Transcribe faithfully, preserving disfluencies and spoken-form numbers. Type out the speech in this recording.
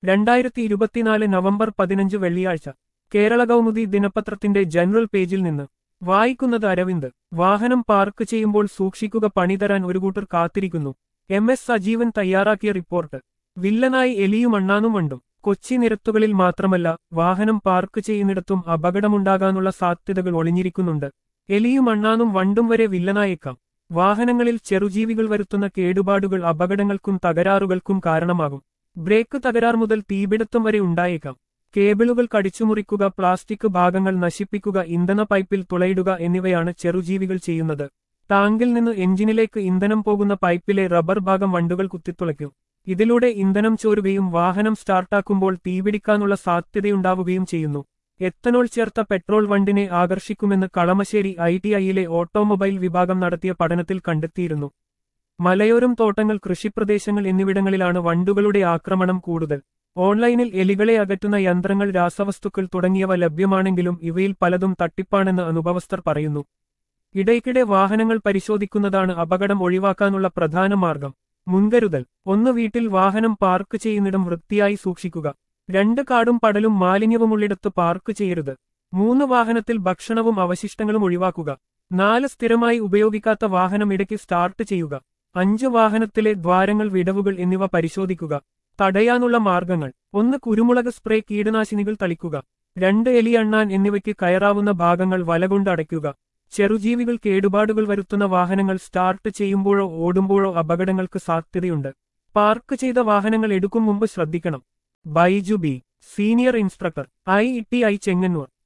രണ്ടായിരത്തി ഇരുപത്തിനാല് നവംബർ പതിനഞ്ച് വെള്ളിയാഴ്ച കേരള കൗമുദി ദിനപത്രത്തിന്റെ ജനറൽ പേജിൽ നിന്ന് വായിക്കുന്നത് അരവിന്ദ്. വാഹനം പാർക്ക് ചെയ്യുമ്പോൾ സൂക്ഷിക്കുക, പണിതരാൻ ഒരു കൂട്ടർ കാത്തിരിക്കുന്നു. എം എസ് സജീവൻ തയ്യാറാക്കിയ റിപ്പോർട്ട്. വില്ലനായി എലിയും അണ്ണാനും വണ്ടും. കൊച്ചി നിരത്തുകളിൽ മാത്രമല്ല, വാഹനം പാർക്ക് ചെയ്യുന്നിടത്തും അപകടമുണ്ടാകാനുള്ള സാധ്യതകൾ ഒളിഞ്ഞിരിക്കുന്നുണ്ട്. എലിയും അണ്ണാനും വണ്ടും വരെ വില്ലനായേക്കാം. വാഹനങ്ങളിൽ ചെറുജീവികൾ വരുത്തുന്ന കേടുപാടുകൾ അപകടങ്ങൾക്കും തകരാറുകൾക്കും കാരണമാകും. ബ്രേക്ക് തകരാർ മുതൽ തീപിടുത്തം വരെ ഉണ്ടായേക്കാം. കേബിളുകൾ കടിച്ചുമുറിക്കുക, പ്ലാസ്റ്റിക് ഭാഗങ്ങൾ നശിപ്പിക്കുക, ഇന്ധന പൈപ്പിൽ തുളയിടുക എന്നിവയാണ് ചെറുജീവികൾ ചെയ്യുന്നത്. ടാങ്കിൽ നിന്ന് എഞ്ചിനിലേക്ക് ഇന്ധനം പോകുന്ന പൈപ്പിലെ റബ്ബർ ഭാഗം വണ്ടുകൾ കുത്തിത്തുളയ്ക്കും. ഇതിലൂടെ ഇന്ധനം ചോരുകയും വാഹനം സ്റ്റാർട്ടാക്കുമ്പോൾ തീപിടിക്കാനുള്ള സാധ്യതയുണ്ടാവുകയും ചെയ്യുന്നു. എത്തനോൾ ചേർത്ത പെട്രോൾ വണ്ടിനെ ആകർഷിക്കുമെന്ന് കളമശ്ശേരി ഐ ടി ഐയിലെ ഓട്ടോമൊബൈൽ വിഭാഗം നടത്തിയ പഠനത്തിൽ കണ്ടെത്തിയിരുന്നു. മലയോരം തോട്ടങ്ങൾ, കൃഷിപ്രദേശങ്ങൾ എന്നിവിടങ്ങളിലാണ് വണ്ടുകളുടെ ആക്രമണം കൂടുതൽ. ഓൺലൈനിൽ എലികളെ അകറ്റുന്ന യന്ത്രങ്ങൾ, രാസവസ്തുക്കൾ തുടങ്ങിയവ ലഭ്യമാണെങ്കിലും ഇവയിൽ പലതും തട്ടിപ്പാണെന്ന് അനുഭവസ്ഥർ പറയുന്നു. ഇടയ്ക്കിടെ വാഹനങ്ങൾ പരിശോധിക്കുന്നതാണ് അപകടം ഒഴിവാക്കാനുള്ള പ്രധാന മാർഗം. മുൻകരുതൽ: ഒന്ന്, വീട്ടിൽ വാഹനം പാർക്ക് ചെയ്യുന്നിടം വൃത്തിയായി സൂക്ഷിക്കുക. രണ്ട്, കാടും പടലും മാലിന്യവുമുള്ളിടത്ത് പാർക്ക് ചെയ്യരുത്. മൂന്ന്, വാഹനത്തിൽ ഭക്ഷണവും അവശിഷ്ടങ്ങളും ഒഴിവാക്കുക. നാല്, സ്ഥിരമായി ഉപയോഗിക്കാത്ത വാഹനം ഇടയ്ക്ക് സ്റ്റാർട്ട് ചെയ്യുക. അഞ്ച്, വാഹനത്തിലെ ദ്വാരങ്ങൾ, വിടവുകൾ എന്നിവ പരിശോധിക്കുക. തടയാനുള്ള മാർഗങ്ങൾ: ഒന്ന്, കുരുമുളക് സ്പ്രേ, കീടനാശിനികൾ തളിക്കുക. രണ്ട്, എലി, അണ്ണാൻ എന്നിവയ്ക്ക് കയറാവുന്ന ഭാഗങ്ങൾ വലകൊണ്ട് അടയ്ക്കുക. ചെറുജീവികൾ കേടുപാടുകൾ വരുത്തുന്ന വാഹനങ്ങൾ സ്റ്റാർട്ട് ചെയ്യുമ്പോഴോ ഓടുമ്പോഴോ അപകടങ്ങൾക്ക് സാധ്യതയുണ്ട്. പാർക്ക് ചെയ്ത വാഹനങ്ങൾ എടുക്കും മുമ്പ് ശ്രദ്ധിക്കണം. Baiju B, senior instructor, I T I Chengannur.